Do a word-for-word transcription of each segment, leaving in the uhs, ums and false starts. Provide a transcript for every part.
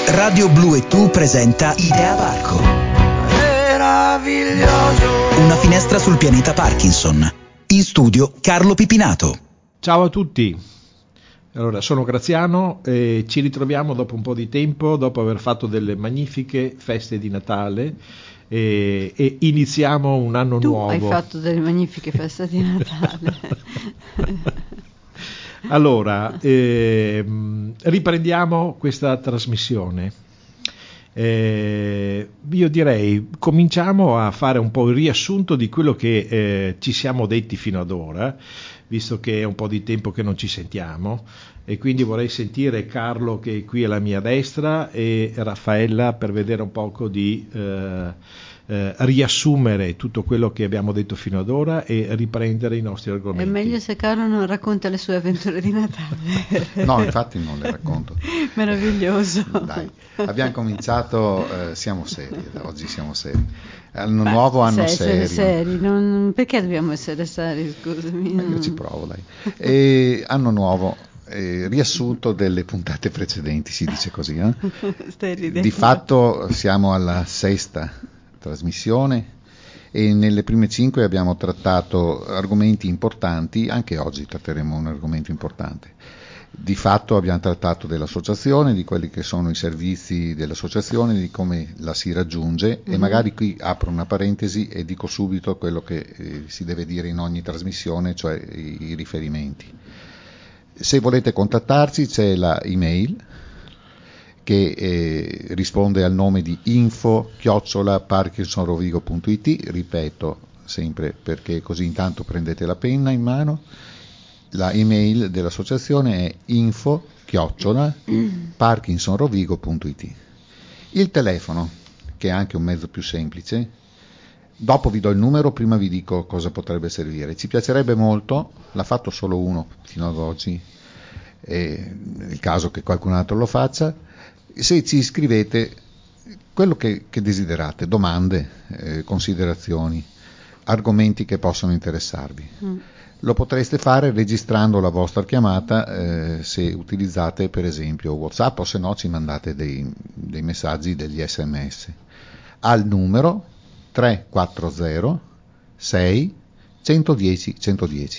Radio Blu e Tu presenta Idea Parco. Meraviglioso. Una finestra sul pianeta Parkinson. In studio Carlo Pipinato. Ciao a tutti. Allora, sono Graziano e ci ritroviamo dopo un po' di tempo, dopo aver fatto delle magnifiche feste di Natale e, e iniziamo un anno tu nuovo. Tu hai fatto delle magnifiche feste di Natale. Allora, ehm, riprendiamo questa trasmissione. Eh, io direi cominciamo a fare un po' il riassunto di quello che eh, ci siamo detti fino ad ora, visto che è un po' di tempo che non ci sentiamo, e quindi vorrei sentire Carlo, che è qui alla mia destra, e Raffaella, per vedere un poco di eh, eh, riassumere tutto quello che abbiamo detto fino ad ora e riprendere i nostri argomenti. È meglio se Carlo non racconta le sue avventure di Natale. No, infatti non le racconto. Meraviglioso. Dai, abbiamo cominciato, eh, siamo seri, da oggi siamo seri. Anno Beh, nuovo, anno serio. Seri, non, perché dobbiamo essere seri, scusami? Ma io ci provo, dai. E anno nuovo, eh, riassunto delle puntate precedenti, si dice così. Eh? Stai ridendo. Di fatto siamo alla sesta trasmissione e nelle prime cinque abbiamo trattato argomenti importanti. Anche oggi tratteremo un argomento importante. Di fatto abbiamo trattato dell'associazione, di quelli che sono i servizi dell'associazione, di come la si raggiunge, mm-hmm. E magari qui apro una parentesi e dico subito quello che eh, si deve dire in ogni trasmissione, cioè i, i riferimenti. Se volete contattarci c'è la email che eh, risponde al nome di info chiocciola parkinsonrovigo punto it, ripeto sempre perché così intanto prendete la penna in mano. La email dell'associazione è info chiocciola parkinsonrovigo punto it. Il telefono, che è anche un mezzo più semplice, dopo vi do il numero, prima vi dico cosa potrebbe servire. Ci piacerebbe molto, l'ha fatto solo uno fino ad oggi, è il caso che qualcun altro lo faccia, se ci scrivete quello che, che desiderate, domande, eh, considerazioni, argomenti che possono interessarvi. Mm. Lo potreste fare registrando la vostra chiamata eh, se utilizzate per esempio WhatsApp, o se no ci mandate dei, dei messaggi, degli sms al numero tre quattro zero sei uno uno zero uno uno zero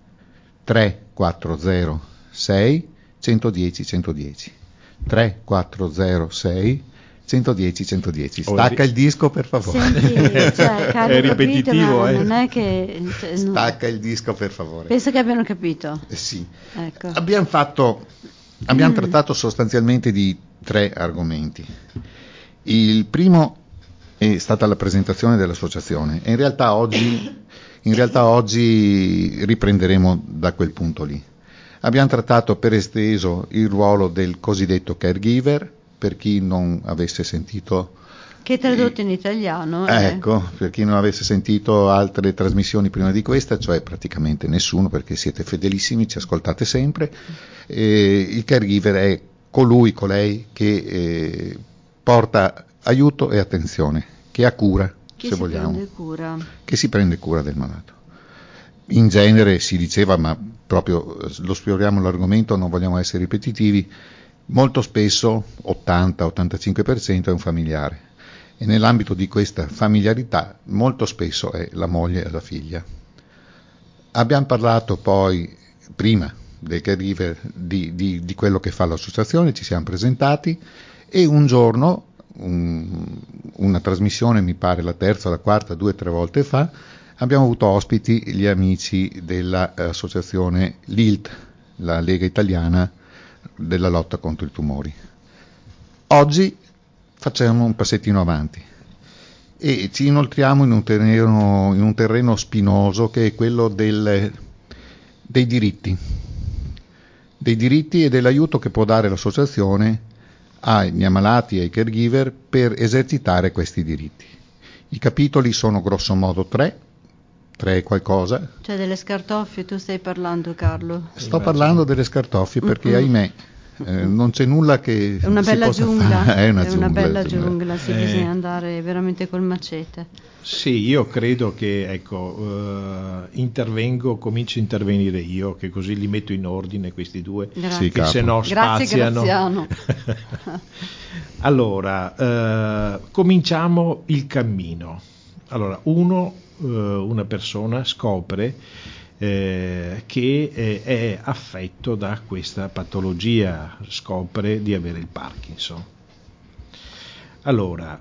tre quattro zero sei uno uno zero uno uno zero tre quattro zero sei uno uno zero uno uno zero. Stacca il disco per favore. Senti, cioè, Carlo, è ripetitivo, capito, eh. non è che cioè, Stacca il disco per favore. Penso che abbiano capito. Eh sì. Ecco. Abbiamo fatto abbiamo mm. trattato sostanzialmente di tre argomenti. Il primo è stata la presentazione dell'associazione e in realtà oggi in realtà oggi riprenderemo da quel punto lì. Abbiamo trattato per esteso il ruolo del cosiddetto caregiver, per chi non avesse sentito, che è tradotto in italiano, eh. eh. ecco, per chi non avesse sentito altre trasmissioni prima di questa, cioè praticamente nessuno, perché siete fedelissimi, ci ascoltate sempre. Eh, il caregiver è colui, colei che eh, porta aiuto e attenzione, che ha cura, che se si vogliamo, prende cura. che si prende cura del malato. In genere si diceva, ma proprio lo sfioriamo l'argomento, non vogliamo essere ripetitivi, molto spesso ottanta ottantacinque per cento è un familiare e nell'ambito di questa familiarità molto spesso è la moglie e la figlia. Abbiamo parlato poi prima del caregiver di, di, di quello che fa l'associazione, ci siamo presentati e un giorno, un, una trasmissione mi pare la terza, la quarta, due, tre volte fa, abbiamo avuto ospiti gli amici dell'associazione L I L T, la Lega Italiana della lotta contro i tumori. Oggi facciamo un passettino avanti e ci inoltriamo in un terreno, in un terreno spinoso che è quello del, dei diritti, dei diritti e dell'aiuto che può dare l'associazione agli ammalati e ai caregiver per esercitare questi diritti. I capitoli sono grosso modo tre, tre qualcosa. Cioè delle scartoffie tu stai parlando, Carlo? Sto parlando delle scartoffie perché, mm-hmm. ahimè, eh, non c'è nulla che è una si bella possa giungla, fare. È una è una giungla, bella giungla. giungla, sì, Eh. bisogna andare veramente col macete. Sì, io credo che, ecco, eh, intervengo, comincio a intervenire io, che così li metto in ordine questi due, Grazie. Sì, che capo. se no Grazie, spaziano. Graziano. Allora, eh, cominciamo il cammino. Allora, uno, eh, una persona scopre eh, che eh, è affetto da questa patologia, scopre di avere il Parkinson. Allora,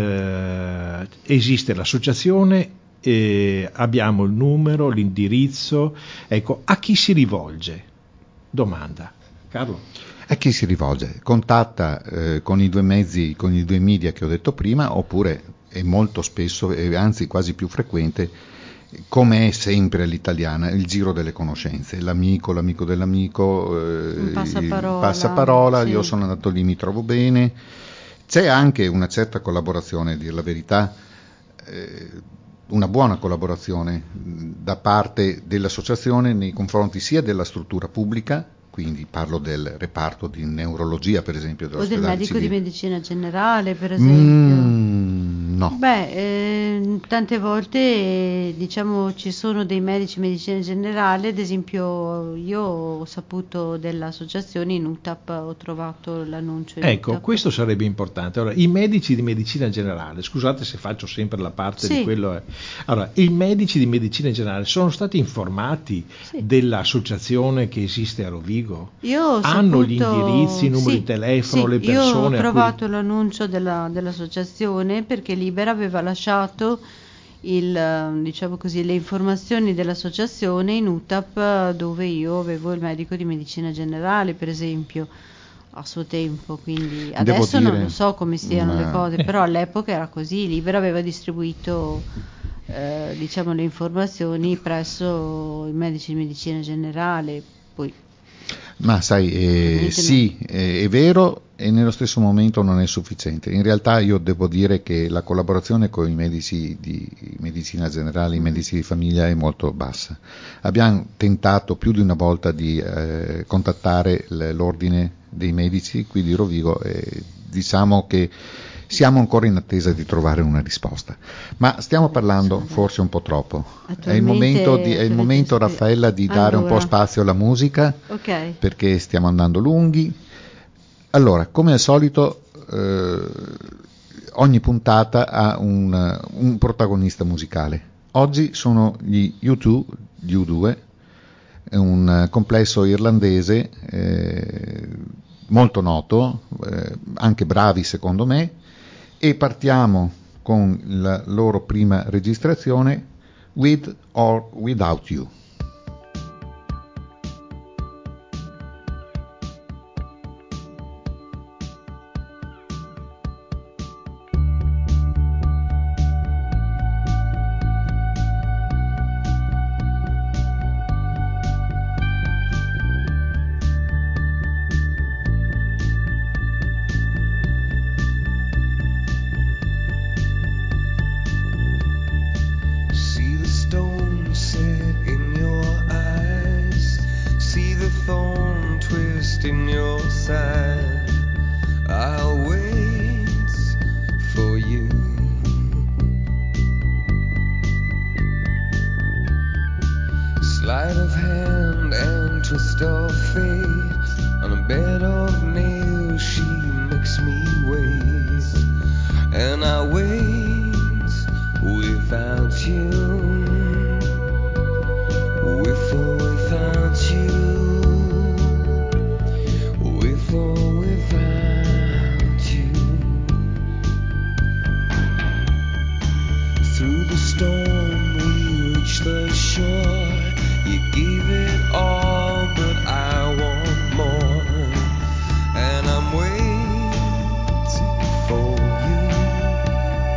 eh, esiste l'associazione, eh, abbiamo il numero, l'indirizzo, ecco, a chi si rivolge? Domanda. Carlo? A chi si rivolge? Contatta eh, con i due mezzi, con i due media che ho detto prima, oppure è molto spesso, e anzi quasi più frequente, come è sempre all'italiana, il giro delle conoscenze, l'amico, l'amico dell'amico, eh, Un passaparola, il passaparola, sì. io sono andato lì, mi trovo bene. C'è anche una certa collaborazione, a dir la verità, eh, una buona collaborazione da parte dell'associazione nei confronti sia della struttura pubblica, quindi parlo del reparto di neurologia per esempio O del dell'ospedale medico civile. di medicina generale, per esempio. Mm, no. Beh, eh, tante volte eh, diciamo ci sono dei medici di medicina generale, ad esempio io ho saputo dell'associazione in U T A P, ho trovato l'annuncio in Ecco, U T A P. questo sarebbe importante. Allora, i medici di medicina generale, scusate se faccio sempre la parte Sì. di quello. È. Allora, i medici di medicina generale sono stati informati Sì. dell'associazione che esiste a Rovigo? Io ho Hanno saputo- gli indirizzi, i numeri sì, di telefono, sì, le persone io ho a cui- trovato l'annuncio della- dell'associazione perché Libera aveva lasciato il, eh, diciamo così, le informazioni dell'associazione in U T A P dove io avevo il medico di medicina generale, per esempio, a suo tempo, quindi adesso dire, non lo so come stiano le ma- cose, Eh. però all'epoca era così, Libera aveva distribuito eh, diciamo le informazioni presso i medici di medicina generale, poi Ma sai, eh, Ovviamente sì, eh, è vero e nello stesso momento non è sufficiente. In realtà io devo dire che la collaborazione con i medici di medicina generale, i medici di famiglia è molto bassa. Abbiamo tentato più di una volta di eh, contattare l- l'ordine dei medici qui di Rovigo e diciamo che siamo ancora in attesa di trovare una risposta. Ma stiamo parlando forse un po' troppo. È il momento, di, è il momento Raffaella, di dare un po' Allora. spazio alla musica. Ok. Perché stiamo andando lunghi. Allora, come al solito, eh, ogni puntata ha un, un protagonista musicale. Oggi sono gli U due, gli U due, è un complesso irlandese eh, molto noto, eh, anche bravi secondo me, e partiamo con la loro prima registrazione, With or Without You. See the stone set in your eyes, see the thorn twist in your side. I'll wait for you. Sleight of hand and twist of fate, on a bed of nails she makes me wait, and I wait without you, with or without you, with or without you. Through the storm we reach the shore, you gave it all but I want more, and I'm waiting for you.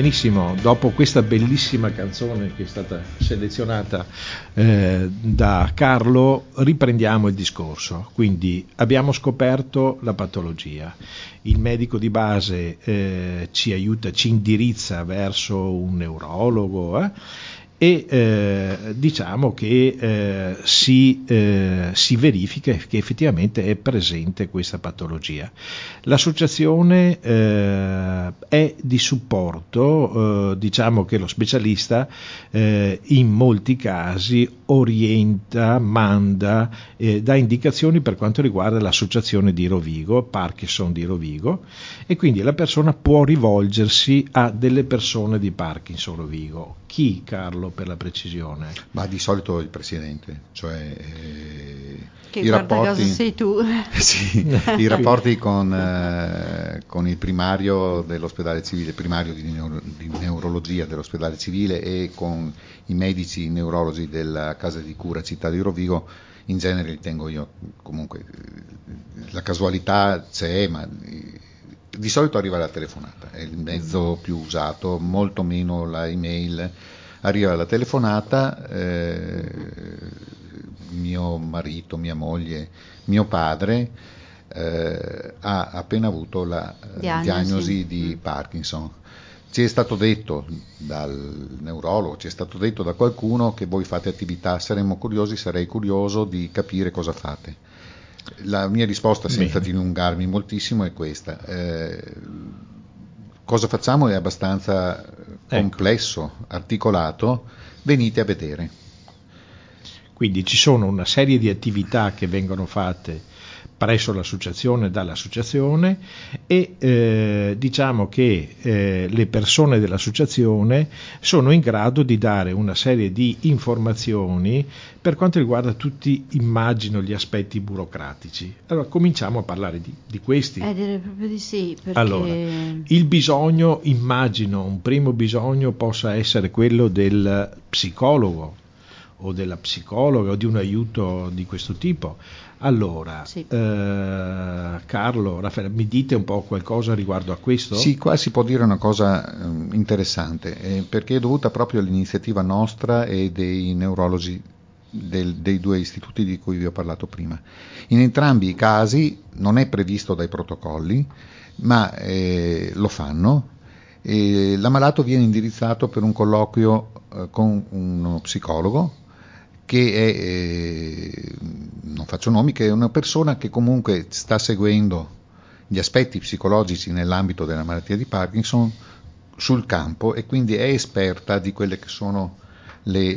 benissimo, dopo questa bellissima canzone che è stata selezionata eh, da Carlo, riprendiamo il discorso. Quindi abbiamo scoperto la patologia, il medico di base eh, ci aiuta, ci indirizza verso un neurologo eh, e eh, diciamo che eh, si, eh, si verifica che effettivamente è presente questa patologia. L'associazione eh, è di supporto, eh, diciamo che lo specialista eh, in molti casi orienta, manda, eh, dà indicazioni per quanto riguarda l'associazione di Rovigo, Parkinson di Rovigo, e quindi la persona può rivolgersi a delle persone di Parkinson Rovigo. Chi, Carlo, per la precisione? Ma di solito il presidente, cioè eh, che i guarda rapporti, caso sei tu. sì, i rapporti con, eh, con il primario dell'ospedale civile, primario di, neuro, di neurologia dell'ospedale civile e con i medici neurologi della casa di cura Città di Rovigo, in genere li tengo io. Comunque la casualità c'è, ma di solito arriva la telefonata, è il mezzo più usato, molto meno la email. Arriva la telefonata, eh, mio marito, mia moglie, mio padre eh, ha appena avuto la diagnosi, diagnosi di Parkinson. Ci è stato detto dal neurologo, ci è stato detto da qualcuno che voi fate attività, saremmo curiosi, sarei curioso di capire cosa fate. La mia risposta, senza Bene. dilungarmi moltissimo, è questa. Eh, cosa facciamo è abbastanza complesso, ecco. articolato, venite a vedere. Quindi ci sono una serie di attività che vengono fatte presso l'associazione, dall'associazione, e eh, diciamo che eh, le persone dell'associazione sono in grado di dare una serie di informazioni per quanto riguarda tutti, immagino, gli aspetti burocratici. Allora cominciamo a parlare di, di questi. Eh, direi proprio di sì, perché... Allora, il bisogno, immagino, un primo bisogno possa essere quello del psicologo o della psicologa o di un aiuto di questo tipo. Allora, sì. eh, Carlo, Raffaele, mi dite un po' qualcosa riguardo a questo? Sì, qua si può dire una cosa eh, interessante, eh, perché è dovuta proprio all'iniziativa nostra e dei neurologi del, dei due istituti di cui vi ho parlato prima. In entrambi i casi non è previsto dai protocolli, ma eh, lo fanno. E l'ammalato viene indirizzato per un colloquio eh, con uno psicologo, che è, eh, non faccio nomi, che è una persona che comunque sta seguendo gli aspetti psicologici nell'ambito della malattia di Parkinson sul campo e quindi è esperta di quelle che sono le,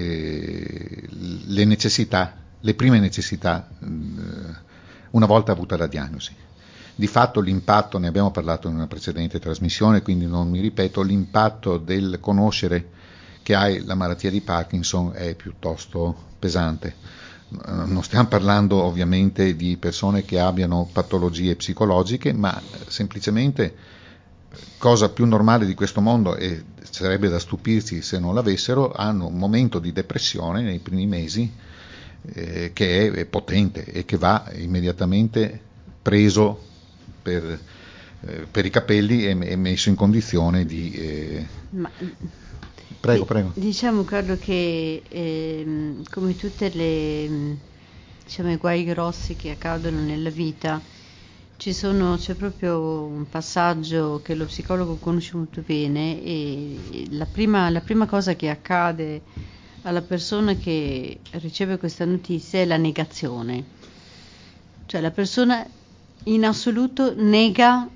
eh, le necessità, le prime necessità eh, una volta avuta la diagnosi. Di fatto l'impatto, ne abbiamo parlato in una precedente trasmissione, quindi non mi ripeto, l'impatto del conoscere che hai la malattia di Parkinson è piuttosto pesante. Non stiamo parlando ovviamente di persone che abbiano patologie psicologiche, ma semplicemente, cosa più normale di questo mondo, e sarebbe da stupirsi se non l'avessero, hanno un momento di depressione nei primi mesi eh, che è potente e che va immediatamente preso per, eh, per i capelli e, e messo in condizione di... Eh, ma... Prego, prego. Diciamo, Carlo, che ehm, come tutte le diciamo i guai grossi che accadono nella vita, ci sono, c'è proprio un passaggio che lo psicologo conosce molto bene, e la prima, la prima cosa che accade alla persona che riceve questa notizia è la negazione. Cioè la persona in assoluto nega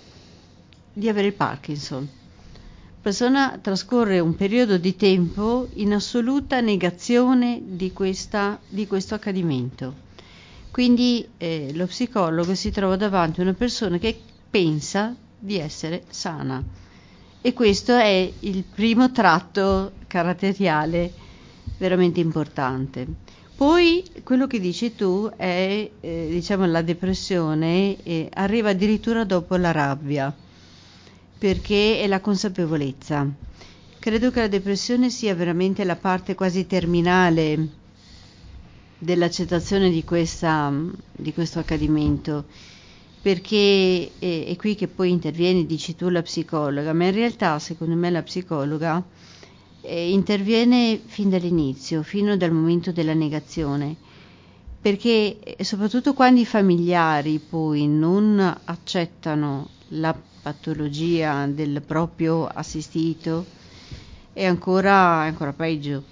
di avere il Parkinson. La persona trascorre un periodo di tempo in assoluta negazione di, questa, di questo accadimento. Quindi eh, lo psicologo si trova davanti a una persona che pensa di essere sana, e questo è il primo tratto caratteriale veramente importante. Poi quello che dici tu è eh, diciamo la depressione eh, arriva addirittura dopo la rabbia, perché è la consapevolezza. Credo che la depressione sia veramente la parte quasi terminale dell'accettazione di, questa, di questo accadimento, perché è, è qui che poi intervieni, dici tu, la psicologa, ma in realtà secondo me la psicologa eh, interviene fin dall'inizio, fino dal momento della negazione, perché eh, soprattutto quando i familiari poi non accettano la patologia del proprio assistito, è ancora, è ancora peggio,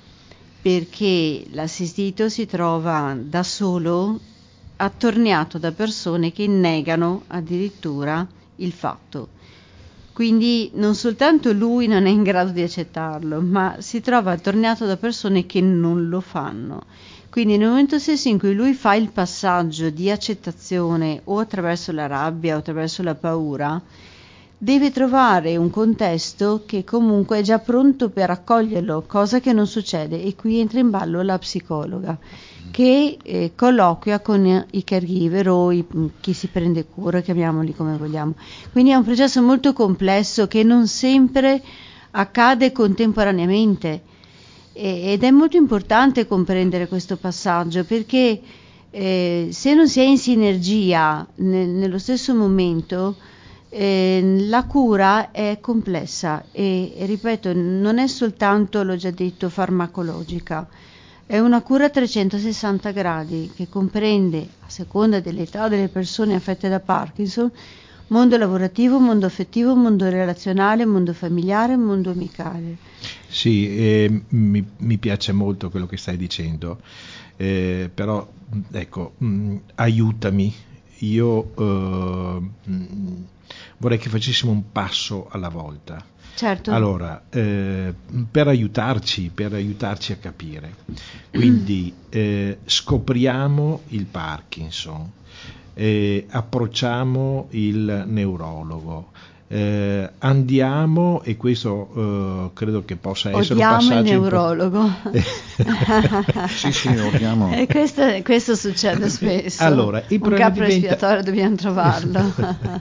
perché l'assistito si trova da solo, attorniato da persone che negano addirittura il fatto. Quindi non soltanto lui non è in grado di accettarlo, ma si trova attorniato da persone che non lo fanno. Quindi nel momento stesso in cui lui fa il passaggio di accettazione o attraverso la rabbia o attraverso la paura, deve trovare un contesto che comunque è già pronto per accoglierlo, cosa che non succede, e qui entra in ballo la psicologa che eh, colloquia con i caregiver o i, chi si prende cura, chiamiamoli come vogliamo. Quindi è un processo molto complesso che non sempre accade contemporaneamente, e, ed è molto importante comprendere questo passaggio, perché eh, se non si è in sinergia nel, nello stesso momento, Eh, la cura è complessa e, e ripeto, non è soltanto, l'ho già detto, farmacologica, è una cura a trecentosessanta gradi che comprende, a seconda dell'età delle persone affette da Parkinson, mondo lavorativo, mondo affettivo, mondo relazionale, mondo familiare, mondo amicale. Sì, eh, mi, mi piace molto quello che stai dicendo, eh, però ecco, mh, aiutami, io eh, mh, vorrei che facessimo un passo alla volta. Certo. Allora, eh, per aiutarci, per aiutarci a capire, quindi eh, scopriamo il Parkinson, eh, approcciamo il neurologo, eh, andiamo, e questo eh, credo che possa essere odiamo un passaggio il neurologo. Sì, sì, odiamo. E questo, questo succede spesso. Allora, il un capro diventa... espiatorio dobbiamo trovarlo.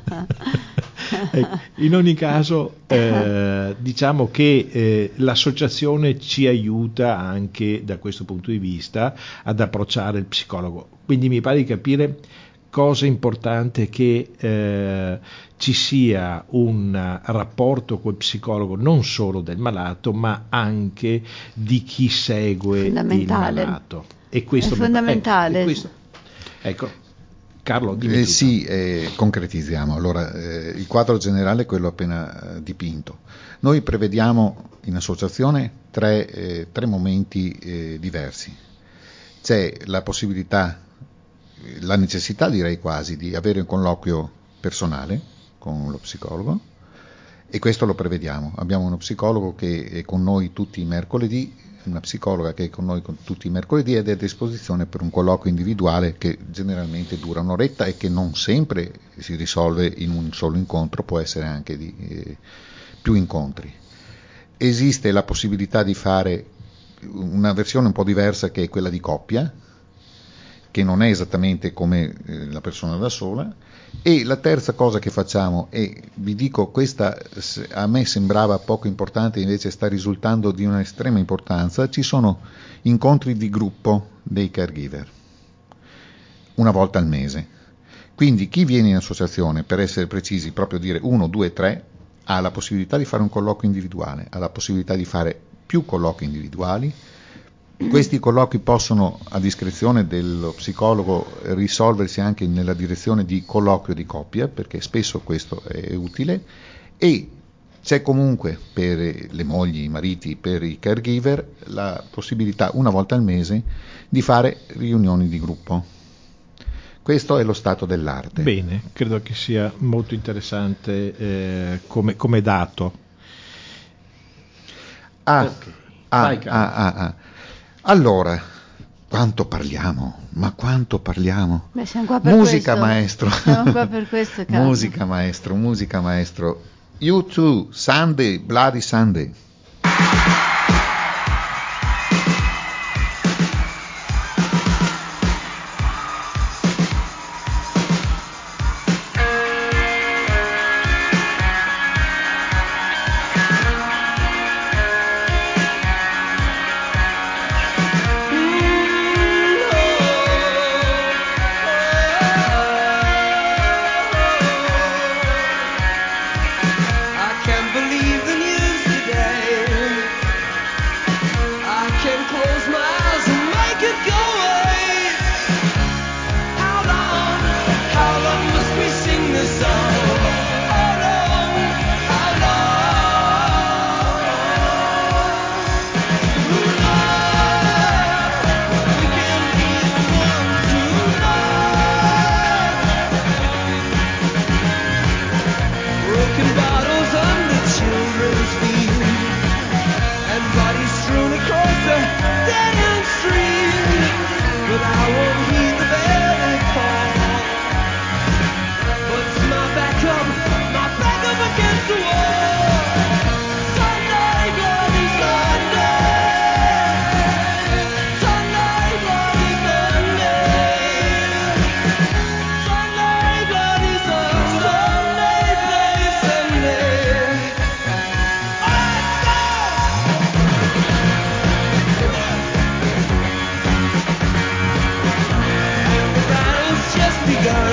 In ogni caso, eh, diciamo che eh, l'associazione ci aiuta anche da questo punto di vista ad approcciare il psicologo. Quindi mi pare di capire, cosa importante, che eh, ci sia un rapporto col psicologo non solo del malato, ma anche di chi segue il malato. E questo è fondamentale. Ecco, e questo, ecco, Carlo, dimmi eh, tutto. Sì, eh, concretizziamo. Allora, eh, il quadro generale è quello appena eh, dipinto. Noi prevediamo in associazione tre, eh, tre momenti eh, diversi. C'è la possibilità, la necessità direi quasi, di avere un colloquio personale con lo psicologo, e questo lo prevediamo. Abbiamo uno psicologo che è con noi tutti i mercoledì, una psicologa che è con noi con tutti i mercoledì ed è a disposizione per un colloquio individuale che generalmente dura un'oretta e che non sempre si risolve in un solo incontro, può essere anche di eh, più incontri. Esiste la possibilità di fare una versione un po' diversa, che è quella di coppia, che non è esattamente come eh, la persona da sola. E la terza cosa che facciamo, e vi dico, questa a me sembrava poco importante, invece sta risultando di un'estrema importanza, ci sono incontri di gruppo dei caregiver, una volta al mese. Quindi chi viene in associazione, per essere precisi, proprio dire uno, due, tre, ha la possibilità di fare un colloquio individuale, ha la possibilità di fare più colloqui individuali. Questi colloqui possono, a discrezione dello psicologo, risolversi anche nella direzione di colloquio di coppia, perché spesso questo è utile, e c'è comunque per le mogli, i mariti, per i caregiver, la possibilità una volta al mese di fare riunioni di gruppo. Questo è lo stato dell'arte. Bene, credo che sia molto interessante eh, come, come dato. Ah, Okay. ah, Vai, Carlo. ah, ah, ah. Allora, quanto parliamo, ma quanto parliamo. Beh, siamo qua per musica questo. maestro. Siamo qua per questo, Carlo. Musica maestro, musica maestro. U due, Sunday, Bloody Sunday. Oh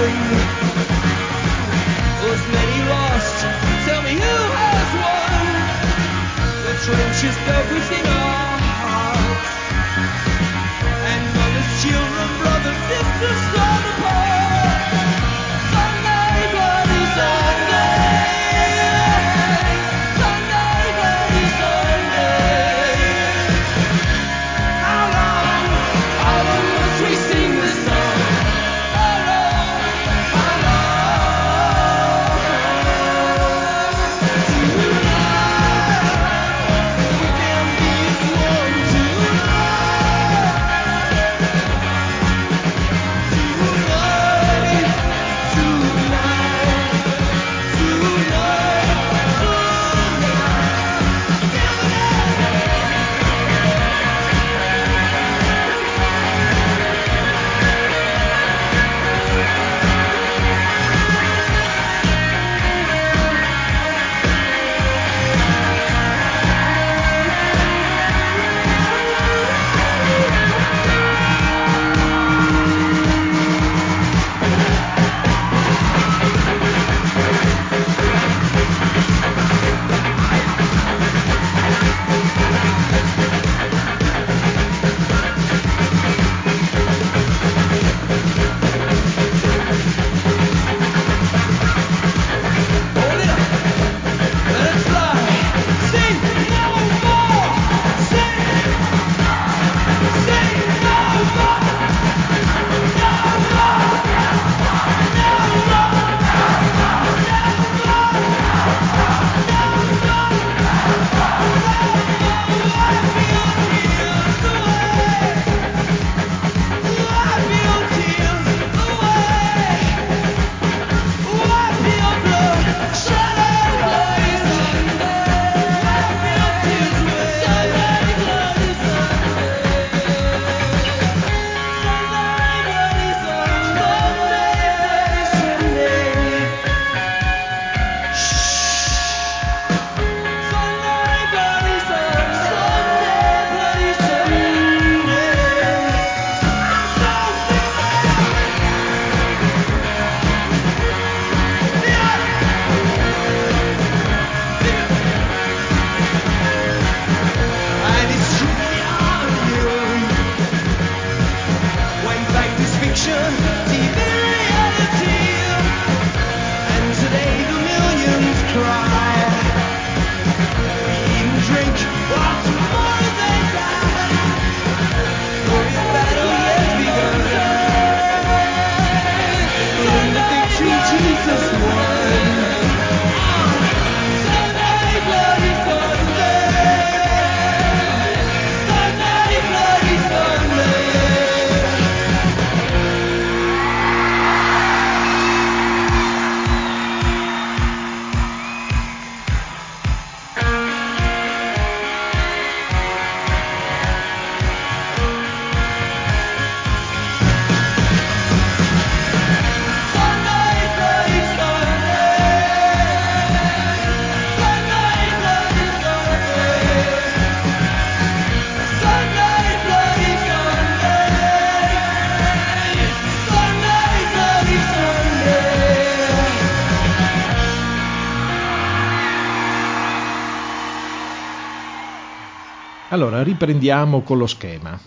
Allora, riprendiamo con lo schema.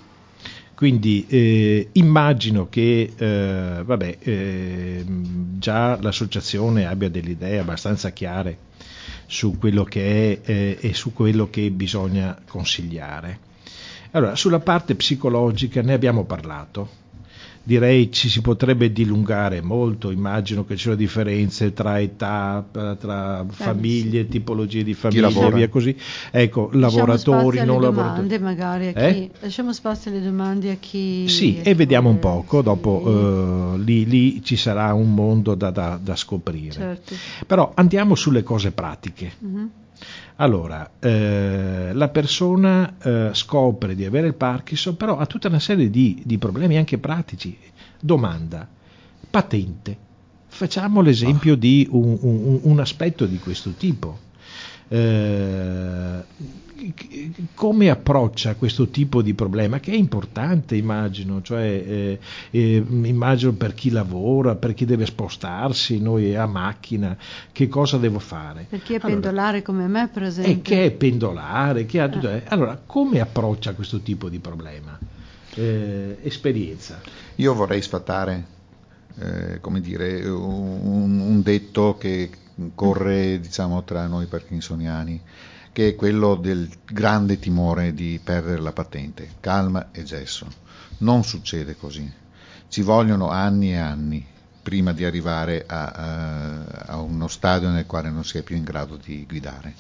Quindi eh, immagino che eh, vabbè, eh, già l'associazione abbia delle idee abbastanza chiare su quello che è eh, e su quello che bisogna consigliare. Allora, sulla parte psicologica ne abbiamo parlato. Direi ci si potrebbe dilungare molto, immagino che ci siano differenze tra età, tra famiglie, tipologie di famiglie e via così. Ecco, Lasciamo lavoratori, non lavoratori. lavoratori. Magari a Eh? chi, lasciamo spazio alle domande a chi... Sì, a e chi vediamo vuole, un poco, sì. dopo uh, lì, lì ci sarà un mondo da, da, da scoprire. Certo. Però andiamo sulle cose pratiche. Mm-hmm. Allora, eh, la persona eh, scopre di avere il Parkinson, però ha tutta una serie di, di problemi anche pratici. Domanda, patente. Facciamo l'esempio oh. di un, un, un aspetto di questo tipo. Eh, come approccia questo tipo di problema che è importante, immagino, cioè eh, eh, immagino per chi lavora, per chi deve spostarsi, noi a macchina, che cosa devo fare? Per chi è allora, pendolare come me, per esempio. E che è pendolare, che ha tutto, eh. Allora, come approccia questo tipo di problema? Eh, esperienza. Io vorrei sfatare, eh, come dire, un, un detto che corre, diciamo, tra noi parkinsoniani, che è quello del grande timore di perdere la patente. Calma e gesso. Non succede così. Ci vogliono anni e anni prima di arrivare a, a, a uno stadio nel quale non si è più in grado di guidare.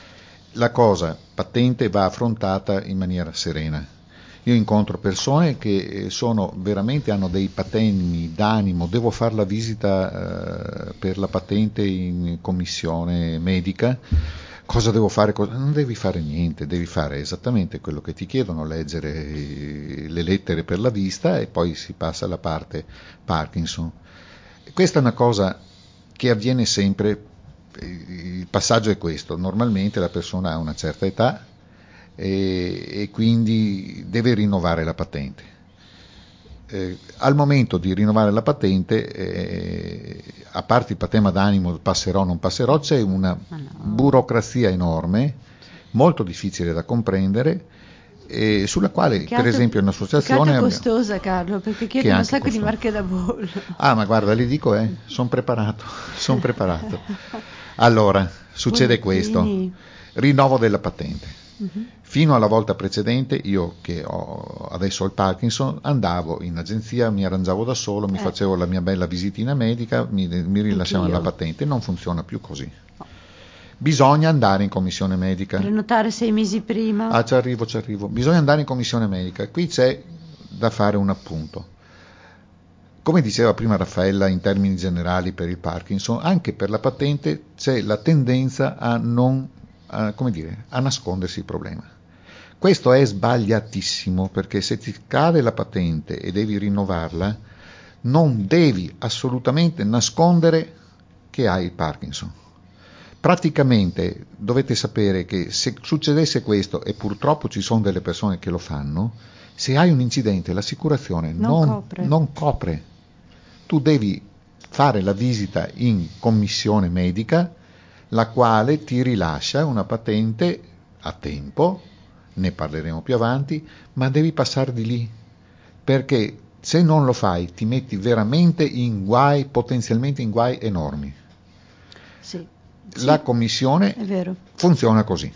La cosa patente va affrontata in maniera serena. Io incontro persone che sono veramente, hanno dei patemi d'animo, devo fare la visita eh, per la patente in commissione medica. Cosa devo fare? Non devi fare niente, devi fare esattamente quello che ti chiedono, leggere le lettere per la vista e poi si passa alla parte Parkinson. Questa è una cosa che avviene sempre, il passaggio è questo, normalmente la persona ha una certa età e, e quindi deve rinnovare la patente. Eh, al momento di rinnovare la patente, eh, a parte il patema d'animo, passerò o non passerò, c'è una burocrazia enorme, molto difficile da comprendere, eh, sulla quale, Che per altro, esempio, un'associazione... Che costosa, Carlo, perché chiedono un sacco costosa. di marche da bollo. Ah, ma guarda, li dico, eh, sono preparato, sono preparato. Allora, succede Buonatini. questo, rinnovo della patente. Uh-huh. Fino alla volta precedente, io che ho adesso il Parkinson, andavo in agenzia, mi arrangiavo da solo, mi eh. facevo la mia bella visitina medica, mi, mi rilasciavano la patente. Non funziona più così. No. Bisogna andare in commissione medica. Prenotare sei mesi prima. Ah, ci arrivo, ci arrivo. Bisogna andare in commissione medica. Qui c'è da fare un appunto. Come diceva prima Raffaella in termini generali per il Parkinson, anche per la patente c'è la tendenza a non, a, come dire, a nascondersi il problema. Questo è sbagliatissimo, perché se ti cade la patente e devi rinnovarla, non devi assolutamente nascondere che hai il Parkinson. Praticamente dovete sapere che se succedesse questo, e purtroppo ci sono delle persone che lo fanno, se hai un incidente l'assicurazione non, non, copre. non copre. Tu devi fare la visita in commissione medica, la quale ti rilascia una patente a tempo, ne parleremo più avanti, ma devi passare di lì, perché se non lo fai ti metti veramente in guai, potenzialmente in guai enormi. Sì. La sì, commissione è vero. funziona così.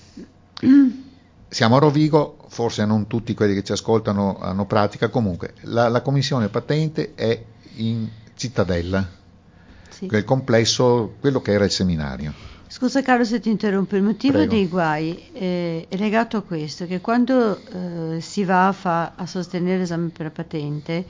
Siamo a Rovigo, forse non tutti quelli che ci ascoltano hanno pratica, comunque la, la commissione patente è in Cittadella, sì. quel complesso, quello che era il seminario. Scusa Carlo se ti interrompo, il motivo Prego. dei guai eh, è legato a questo, che quando eh, si va a, fa, a sostenere l'esame per la patente,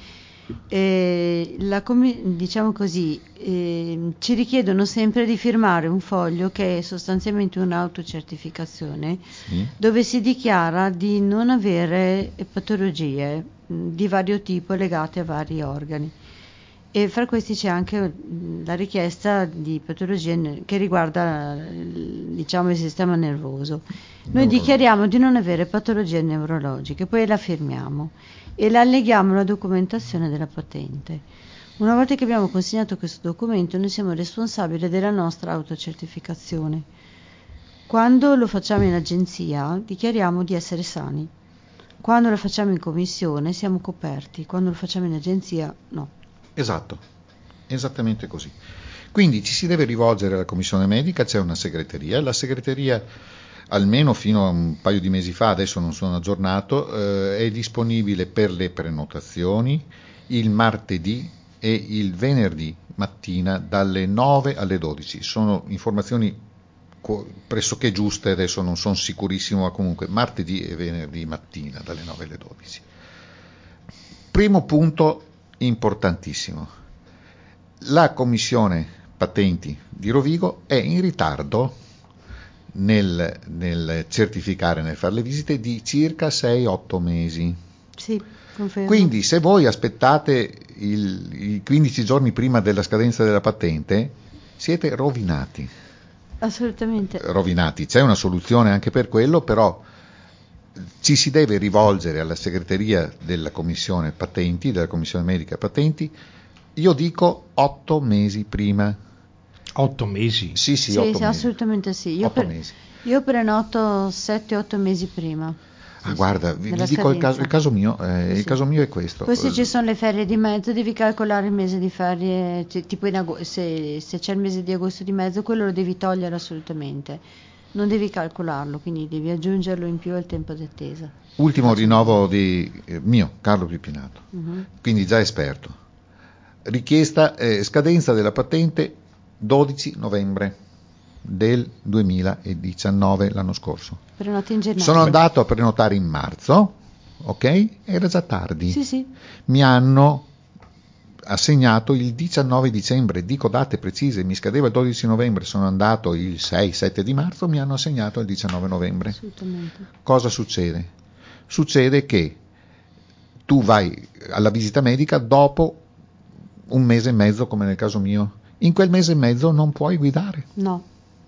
eh, la com- diciamo così, eh, ci richiedono sempre di firmare un foglio che è sostanzialmente un'autocertificazione, Sì. dove si dichiara di non avere patologie mh, di vario tipo legate a vari organi. E fra questi c'è anche la richiesta di patologie che riguarda, diciamo, il sistema nervoso. Noi dichiariamo di non avere patologie neurologiche, poi la firmiamo e la alleghiamo alla documentazione della patente. Una volta che abbiamo consegnato questo documento, noi siamo responsabili della nostra autocertificazione. Quando lo facciamo in agenzia, dichiariamo di essere sani. Quando lo facciamo in commissione, siamo coperti. Quando lo facciamo in agenzia, no. Esatto, esattamente così. Quindi ci si deve rivolgere alla commissione medica, c'è una segreteria, la segreteria almeno fino a un paio di mesi fa, adesso non sono aggiornato, eh, è disponibile per le prenotazioni il martedì e il venerdì mattina dalle nove alle dodici. Sono informazioni pressoché giuste, adesso non sono sicurissimo, ma comunque martedì e venerdì mattina dalle nove alle dodici. Primo punto importantissimo. La commissione patenti di Rovigo è in ritardo nel, nel certificare, nel fare le visite di circa sei otto mesi. Sì, confermo. Quindi se voi aspettate il, i quindici giorni prima della scadenza della patente, siete rovinati. assolutamente rovinati. C'è una soluzione anche per quello, però ci si deve rivolgere alla segreteria della commissione patenti, della commissione medica patenti, io dico otto mesi prima. Otto mesi? Sì, sì, sì, otto sì, mesi. assolutamente sì. Io, otto pre- mesi. io prenoto sette otto mesi prima. Ah, Sì, guarda, sì, vi, della vi dico il caso, scadenza. il caso mio, eh, Sì, il sì. caso mio è questo. Poi se ci sono le ferie di mezzo devi calcolare il mese di ferie, cioè, tipo in agosto, se, se c'è il mese di agosto di mezzo, quello lo devi togliere assolutamente, non devi calcolarlo, quindi devi aggiungerlo in più al tempo di attesa. Ultimo Faccio rinnovo di, eh, mio, Carlo Pipinato, Mhm. quindi già esperto. Richiesta, eh, scadenza della patente dodici novembre del duemiladiciannove, l'anno scorso. Prenoti in gennaio. Sono andato a prenotare in marzo, ok? Era già tardi. Sì, sì. Mi hanno assegnato il diciannove dicembre, dico date precise, mi scadeva il dodici novembre, sono andato il sei sette di marzo, mi hanno assegnato il diciannove novembre. Assolutamente. Cosa succede? Succede che tu vai alla visita medica dopo un mese e mezzo, come nel caso mio. In quel mese e mezzo non puoi guidare, No.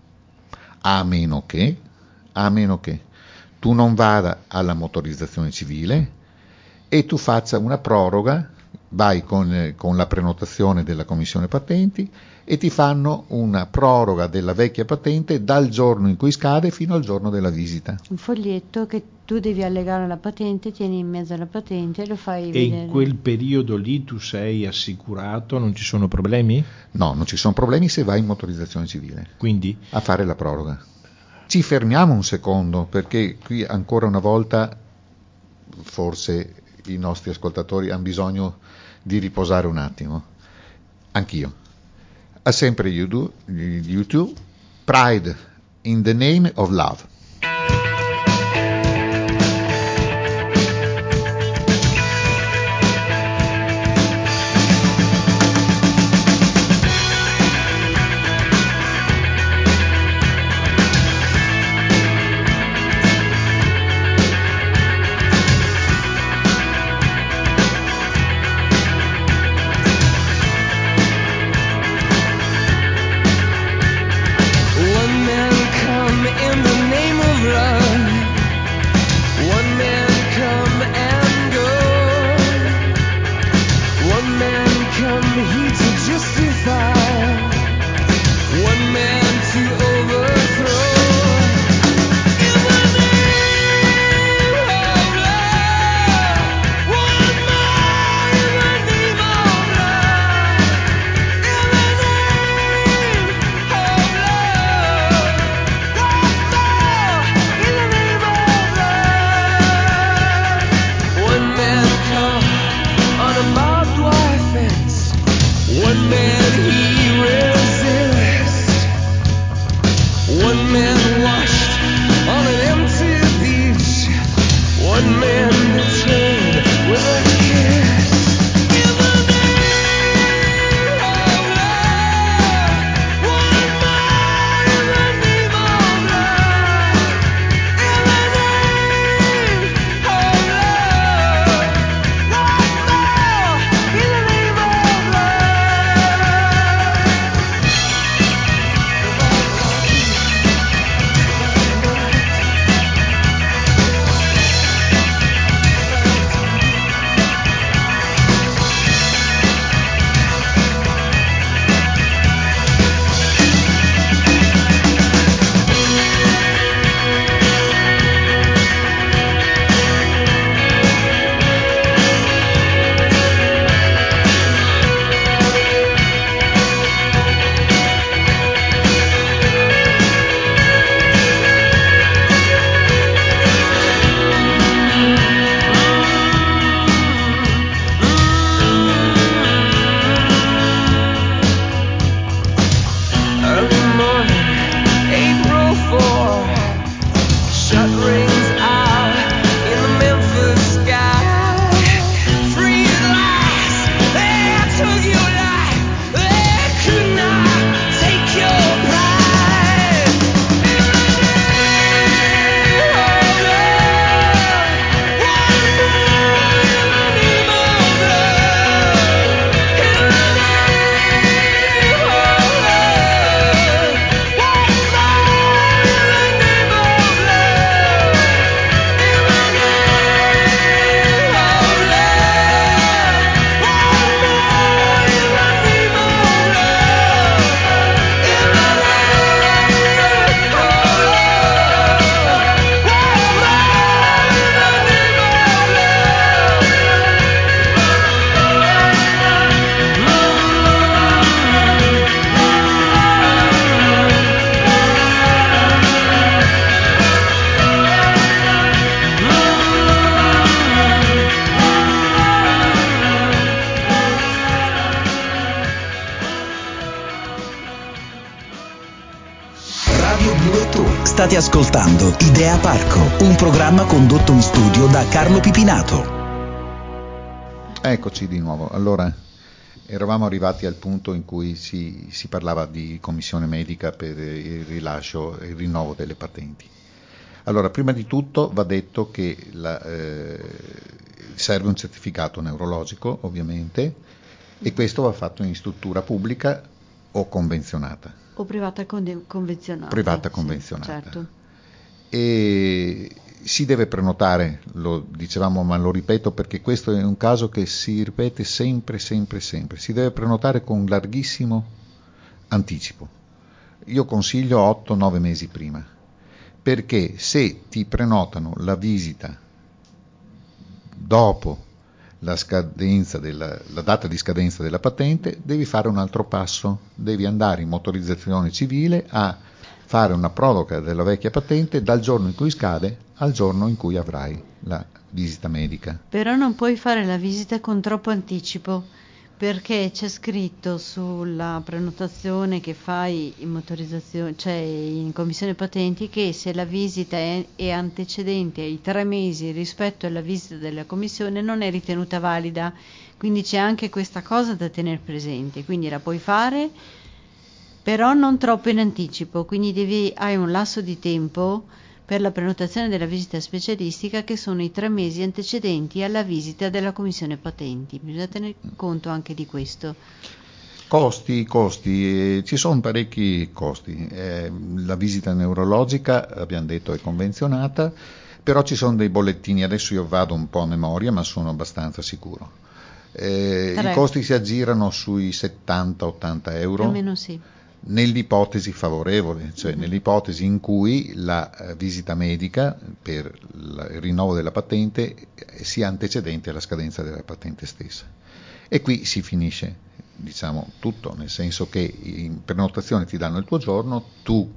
a meno che, a meno che tu non vada alla motorizzazione civile e tu faccia una proroga, vai con, con la prenotazione della commissione patenti e ti fanno una proroga della vecchia patente dal giorno in cui scade fino al giorno della visita. Un foglietto che tu devi allegare alla patente, tieni in mezzo alla patente e lo fai E vedere. in quel periodo lì tu sei assicurato, non ci sono problemi? No, non ci sono problemi se vai in motorizzazione civile Quindi? a fare la proroga. Ci fermiamo un secondo, perché qui ancora una volta forse i nostri ascoltatori hanno bisogno di riposare un attimo. Anch'io. Ha sempre YouTube, YouTube, Pride in the Name of Love. One man come in the name State ascoltando Idea Parco, un programma condotto in studio da Carlo Pipinato. Eccoci di nuovo. Allora, eravamo arrivati al punto in cui si, si parlava di commissione medica per il rilascio e il rinnovo delle patenti. Allora, prima di tutto va detto che la, eh, serve un certificato neurologico, ovviamente, e questo va fatto in struttura pubblica o convenzionata. O privata con- convenzionata. Privata sì, convenzionata. certo. E si deve prenotare, lo dicevamo ma lo ripeto perché questo è un caso che si ripete sempre, sempre, sempre. Si deve prenotare con larghissimo anticipo. Io consiglio otto nove mesi prima, perché se ti prenotano la visita dopo la scadenza della, la data di scadenza della patente, devi fare un altro passo, devi andare in motorizzazione civile a fare una proroga della vecchia patente dal giorno in cui scade al giorno in cui avrai la visita medica. Però non puoi fare la visita con troppo anticipo, perché c'è scritto sulla prenotazione che fai in motorizzazione, cioè in commissione patenti, che se la visita è, è antecedente ai tre mesi rispetto alla visita della commissione non è ritenuta valida, quindi c'è anche questa cosa da tenere presente, quindi la puoi fare però non troppo in anticipo, quindi devi, hai un lasso di tempo per la prenotazione della visita specialistica che sono i tre mesi antecedenti alla visita della commissione patenti. Bisogna tenere conto anche di questo. Costi, costi, eh, ci sono parecchi costi. Eh, la visita neurologica, abbiamo detto, è convenzionata, però ci sono dei bollettini, adesso io vado un po' a memoria, ma sono abbastanza sicuro. Eh, I costi si aggirano sui settanta ottanta euro. Più o meno sì. Nell'ipotesi favorevole, cioè mm-hmm. nell'ipotesi in cui la uh, visita medica per la, il rinnovo della patente sia antecedente alla scadenza della patente stessa. E qui si finisce, diciamo, tutto, nel senso che in prenotazione ti danno il tuo giorno, tu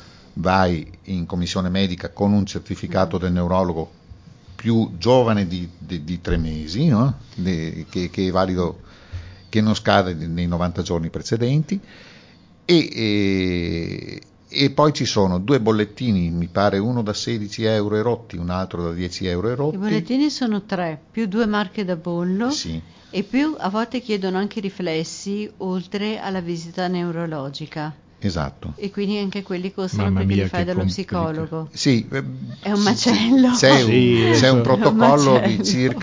vai in commissione medica con un certificato mm-hmm. del neurologo più giovane di, di, di tre mesi, no? de, che, che è valido, che non scade nei novanta giorni precedenti. E, e, e poi ci sono due bollettini, mi pare uno da sedici euro e rotti, un altro da dieci euro e rotti. I bollettini sono tre, più due marche da bollo, sì. E più a volte chiedono anche riflessi oltre alla visita neurologica. Esatto. E quindi anche quelli costano Mamma perché mia, li fai dallo complica. psicologo. Sì, è un macello. C'è un, sì, c'è un protocollo un di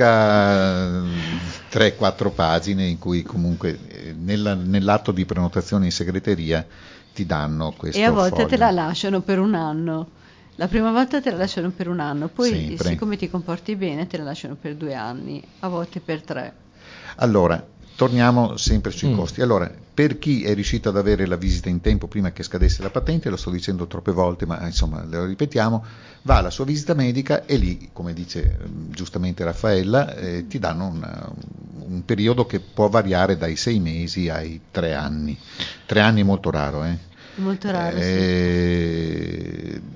circa tre quattro pagine in cui comunque nella, nell'atto di prenotazione in segreteria ti danno questo e a volte foglio. Te la lasciano per un anno. La prima volta te la lasciano per un anno, poi Sempre. Siccome ti comporti bene te la lasciano per due anni, a volte per tre. Allora, torniamo sempre sui mm. costi. Allora, per chi è riuscito ad avere la visita in tempo prima che scadesse la patente, lo sto dicendo troppe volte, ma insomma lo ripetiamo, va alla sua visita medica e lì, come dice giustamente Raffaella, eh, ti danno una, un periodo che può variare dai sei mesi ai tre anni. Tre anni è molto raro, eh? Molto raro, eh, sì.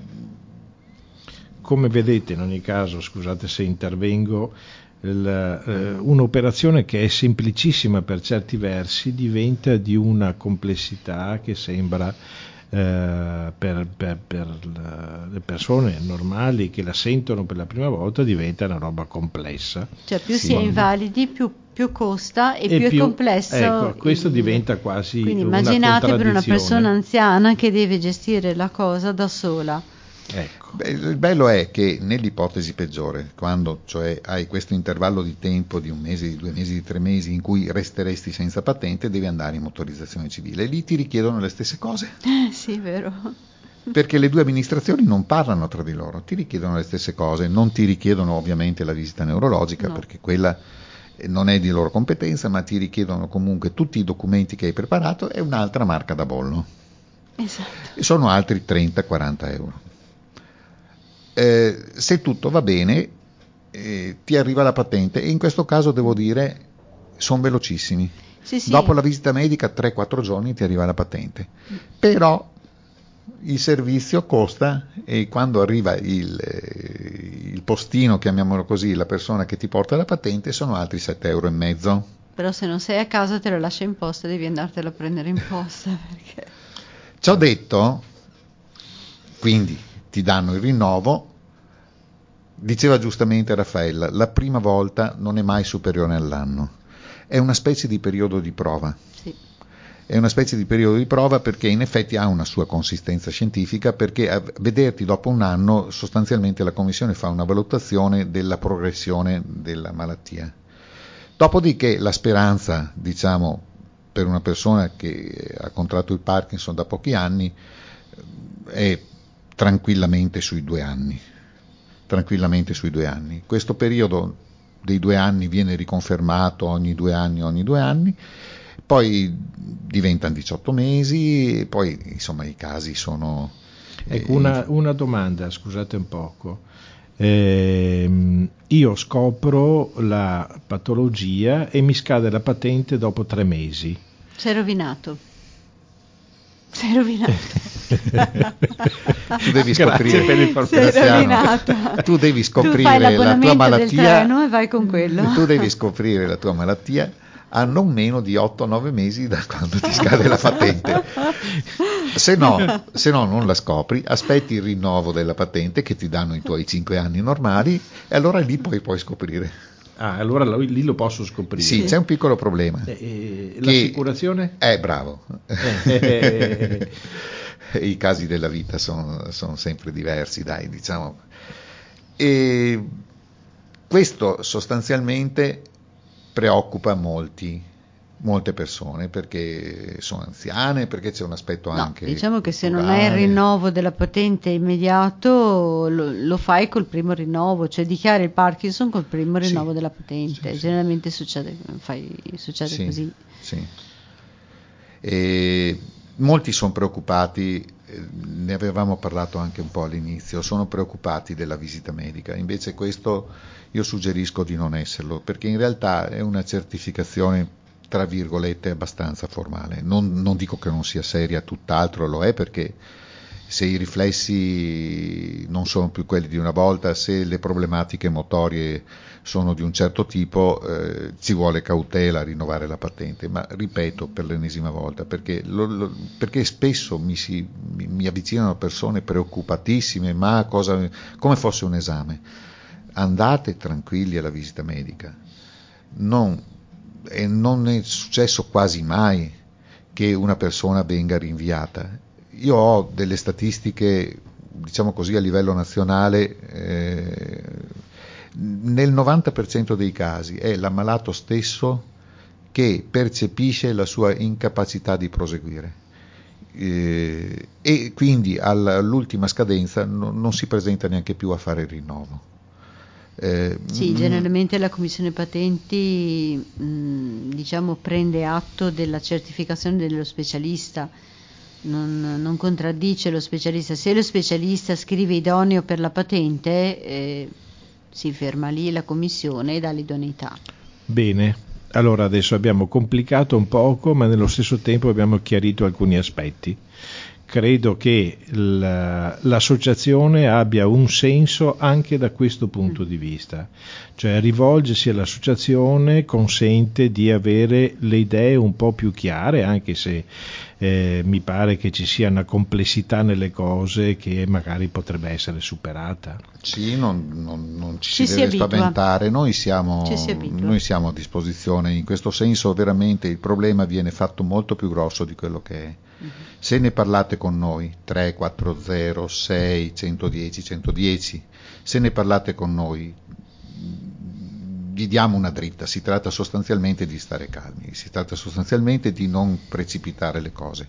Come vedete, in ogni caso, scusate se intervengo, il, eh, un'operazione che è semplicissima per certi versi diventa di una complessità che sembra eh, per, per, per le persone normali che la sentono per la prima volta diventa una roba complessa. Cioè più sì. si è invalidi più, più costa e, e più, più è complesso. Ecco, questo il... diventa quasi Quindi una immaginate per una persona contraddizione. anziana che deve gestire la cosa da sola. Ecco. Beh, il bello è che nell'ipotesi peggiore, quando cioè hai questo intervallo di tempo di un mese, di due mesi, di tre mesi in cui resteresti senza patente, devi andare in motorizzazione civile e lì ti richiedono le stesse cose. Eh, sì, vero. Perché le due amministrazioni non parlano tra di loro, ti richiedono le stesse cose, non ti richiedono ovviamente la visita neurologica, No. perché quella non è di loro competenza, ma ti richiedono comunque tutti i documenti che hai preparato e un'altra marca da bollo. Esatto. E sono altri trenta quaranta euro. Eh, se tutto va bene eh, ti arriva la patente e in questo caso devo dire sono velocissimi. Sì, sì. Dopo la visita medica tre quattro giorni ti arriva la patente, però il servizio costa e quando arriva il, il postino, chiamiamolo così, la persona che ti porta la patente, sono altri sette euro e mezzo. Però se non sei a casa te lo lascia in posta, devi andartelo a prendere in posta perché... Ciò detto, quindi ti danno il rinnovo. Diceva giustamente Raffaella, la prima volta non è mai superiore all'anno, è una specie di periodo di prova. Sì. È una specie di periodo di prova perché in effetti ha una sua consistenza scientifica, perché a vederti dopo un anno sostanzialmente la commissione fa una valutazione della progressione della malattia. Dopodiché la speranza, diciamo, per una persona che ha contratto il Parkinson da pochi anni è tranquillamente sui due anni. tranquillamente sui due anni. Questo periodo dei due anni viene riconfermato ogni due anni, ogni due anni, poi diventano diciotto mesi, e poi insomma i casi sono... Ecco, una, una domanda, scusate un poco. Eh, io scopro la patologia e mi scade la patente dopo tre mesi. Sei rovinato. Sei rovinato. Tu devi scoprire per l'informazione. Sei rovinata. Tu devi scoprire tu fai la tua l'abbonamento malattia del treno e vai con quello. Tu devi scoprire la tua malattia a non meno di otto nove mesi da quando ti scade la patente. Se no, se no non la scopri, aspetti il rinnovo della patente che ti danno i tuoi cinque anni normali e allora lì poi puoi scoprire. Ah, allora lì lo posso scoprire. Sì, c'è un piccolo problema. Eh, che, l'assicurazione? Eh, bravo. Eh. I casi della vita sono, sono sempre diversi, dai, diciamo. E questo sostanzialmente preoccupa molti, molte persone, perché sono anziane, perché c'è un aspetto No, anche diciamo che se culturale. non hai il rinnovo della patente immediato lo, lo fai col primo rinnovo, cioè dichiari il Parkinson col primo rinnovo Sì, della patente. sì, Generalmente sì. succede, fai, succede sì, così. Sì. E molti sono preoccupati, ne avevamo parlato anche un po' all'inizio, sono preoccupati della visita medica, invece questo io suggerisco di non esserlo, perché in realtà è una certificazione tra virgolette abbastanza formale, non, non dico che non sia seria, tutt'altro lo è, perché se i riflessi non sono più quelli di una volta, se le problematiche motorie sono di un certo tipo, eh, ci vuole cautela a rinnovare la patente, ma ripeto per l'ennesima volta, perché, lo, lo, perché spesso mi, si, mi, mi avvicinano persone preoccupatissime, ma cosa, come fosse un esame. Andate tranquilli alla visita medica, non, e non è successo quasi mai che una persona venga rinviata. Io ho delle statistiche, diciamo così, a livello nazionale, eh, nel novanta per cento dei casi è l'ammalato stesso che percepisce la sua incapacità di proseguire eh, e quindi all'ultima scadenza non, non si presenta neanche più a fare il rinnovo. Eh, sì, mh, generalmente la commissione patenti mh, diciamo prende atto della certificazione dello specialista. Non, non contraddice lo specialista. Se lo specialista scrive idoneo per la patente, eh, si ferma lì la commissione e dà l'idoneità. Bene, allora adesso abbiamo complicato un poco, ma nello stesso tempo abbiamo chiarito alcuni aspetti. Credo che la, l'associazione abbia un senso anche da questo punto di vista, cioè rivolgersi all'associazione consente di avere le idee un po' più chiare, anche se eh, mi pare che ci sia una complessità nelle cose che magari potrebbe essere superata. Sì, non, non, non ci, ci si, si deve abitua. spaventare, noi siamo, ci si noi siamo a disposizione, in questo senso veramente il problema viene fatto molto più grosso di quello che è. Mm-hmm. Se ne parlate con noi, tre quattro zero sei uno uno zero uno uno zero, se ne parlate con noi, gli diamo una dritta, si tratta sostanzialmente di stare calmi, si tratta sostanzialmente di non precipitare le cose.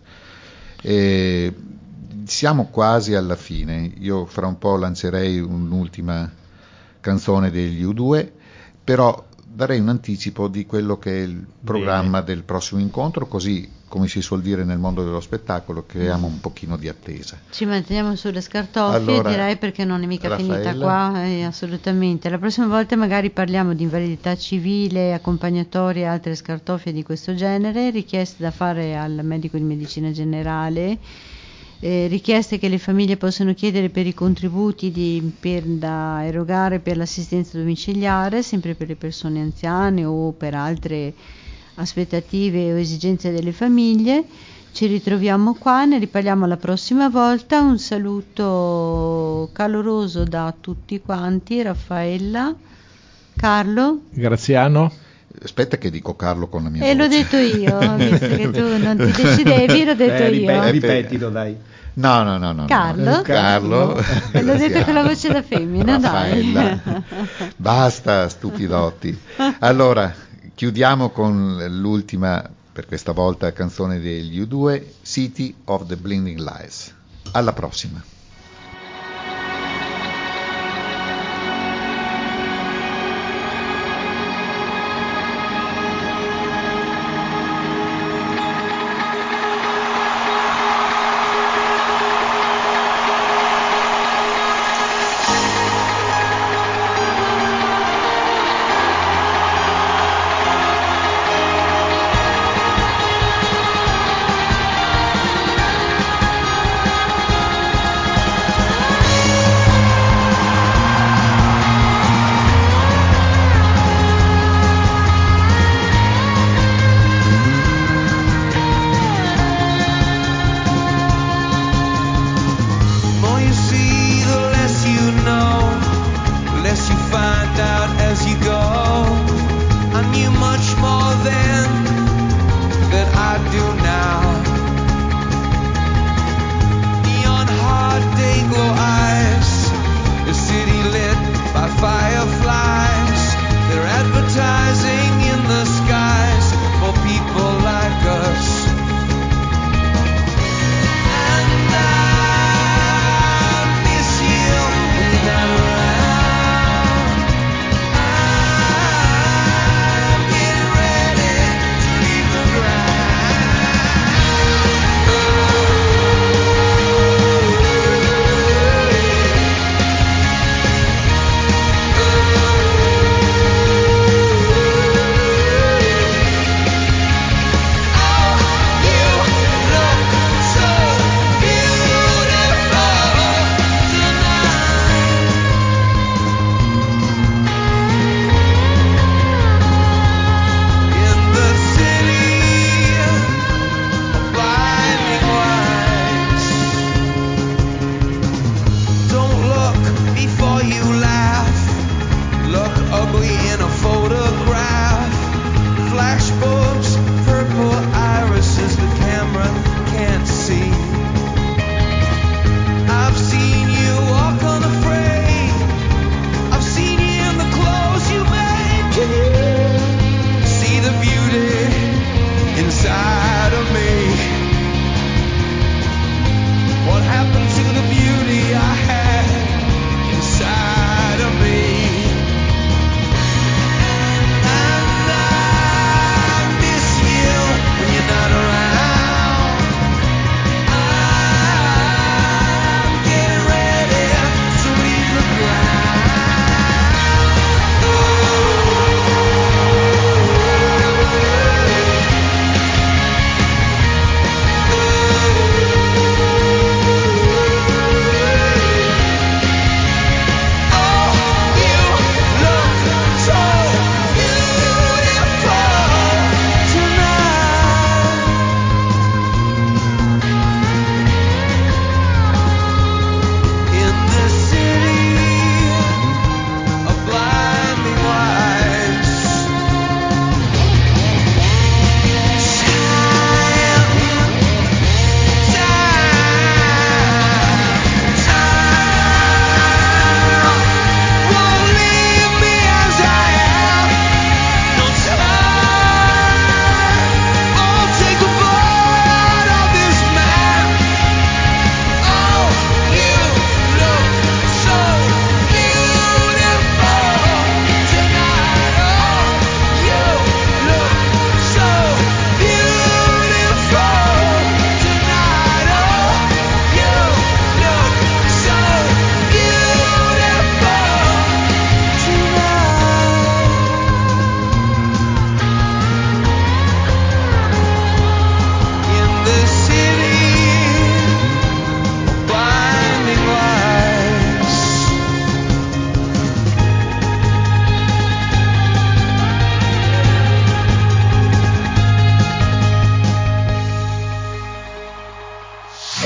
E siamo quasi alla fine, io fra un po' lancerei un'ultima canzone degli U due, però darei un anticipo di quello che è il programma Bene. del prossimo incontro, così come si suol dire nel mondo dello spettacolo creiamo un pochino di attesa. Ci manteniamo sulle scartoffie, allora, direi, perché non è mica Raffaella. finita qua, eh, assolutamente. La prossima volta magari parliamo di invalidità civile, accompagnatori e altre scartoffie di questo genere, richieste da fare al medico di medicina generale, eh, richieste che le famiglie possono chiedere per i contributi di, per, da erogare per l'assistenza domiciliare, sempre per le persone anziane o per altre aspettative o esigenze delle famiglie. ci ritroviamo qua, ne riparliamo la prossima volta. Un saluto caloroso da tutti quanti, Raffaella, Carlo. Graziano. Aspetta che dico Carlo con la mia E voce. l'ho detto io, visto che tu non ti decidevi, l'ho detto Eh, io. ripe- ripetilo, dai. No, no, no, no. Carlo? no. Carlo. E l'ho detto con la voce da femmina, Raffaella. dai. Basta, stupidotti. Allora, chiudiamo con l'ultima, per questa volta, canzone degli U due, City of the Blinding Lights. Alla prossima.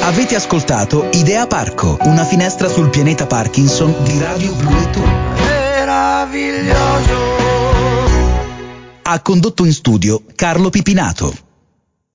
Avete ascoltato Idea Parco, una finestra sul pianeta Parkinson di Radio Blu e Tu. Meraviglioso. Ha condotto in studio Carlo Pipinato.